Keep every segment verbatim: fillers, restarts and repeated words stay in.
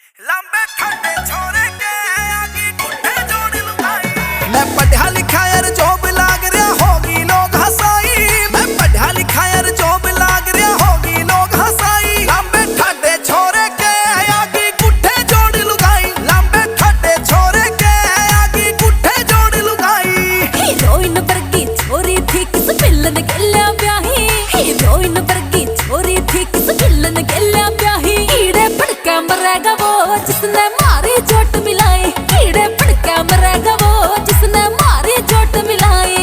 लंबे ठंडे छोरे के आगे गुड्डे जोड़ी लुगाई। मैं पढ़ा लिखा यार जॉब लाग रहा होगी लोग हंसाई। मैं पढ़ा लिखा यार जॉब लाग रहा होगी लोग हंसाई। लंबे ठंडे छोरे के आगे गुड्डे जोड़ी लुगाई। लंबे ठंडे छोरे के आगे गुड्डे जोड़ी लुगाई। हीरोइन वर्गी छोरी थी किस विलन गेल्या ब्याही। हीरोइन वर्गी छोरी थी किस विलन गेल्या ब्याही। कीड़े फड़का मरेगा वो जिसने मारी चोट मिलाई। कीड़े फड़का मरेगा वो जिसने मारी चोट मिलाई।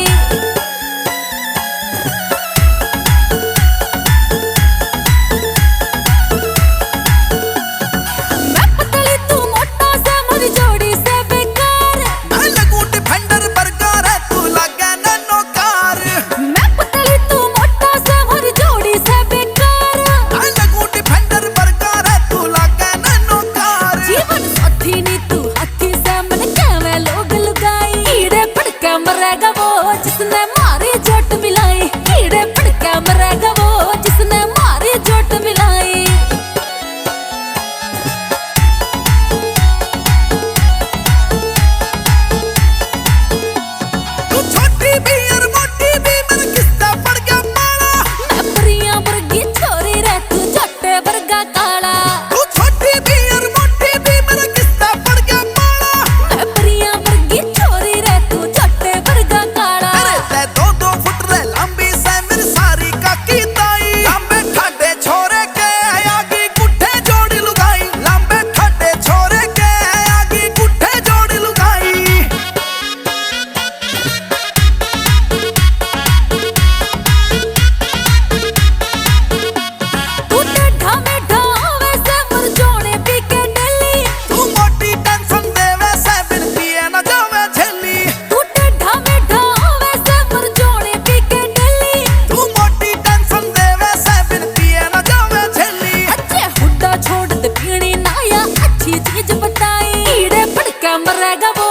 मैं पतली तू मोटा से मेरी जोड़ी से बेकार। मैं लगूं डिफेंडर बरकार है तू लगे नैनोकार। मैं पतली तू मोटा से मेरी जोड़ी से बेकार। मैं लगूं डिफेंडर बरकार है तू लगे नैनोकार। जीवन साथी नी तू हाथी से मन कहवे लोग लुगाई। कीड़े फड़का मरेगा वो जिसने मारी चोट मिलाई। कीड़े फड़का मरेगा वो जिसने मारी चोट मिलाई। तू छोटी भी और मोटी भी मेरे किस्सा पड़ गया पाला। मैं परियां वर्गी छोरी रे तू झोटे वर्गा काला। तू छोटी भी और मोटी भी मेरे किस्सा पड़ गया पाला। मैं परियां वर्गी छोरी रे तू झोटे वर्गा काला। अरे ते दो दो फुट रे लंबी से मेरी सारी काकी ताई। लंबे ठाडे छोरे के आगे गुड्डे जोड़ी लुगाई। लंबे ठाडे छोरे के आगे गुड्डे जोड़ी लुगाई। तू टेढ़ा मेढ़ा वैसे मुरझोने पी के डेली। तू मोटी टेंशन दे वैसे बिन पिए न जावे झेली। तू टेढ़ा मेढ़ा वैसे मुरझोने पी के डेली। तू मोटी टेंशन दे वैसे बिन पिए न जावे झेली। अच्छे हुड्डा छोड़ दे पीनी ना या अच्छी चीज बताई। कीड़े फड़का मरेगा वो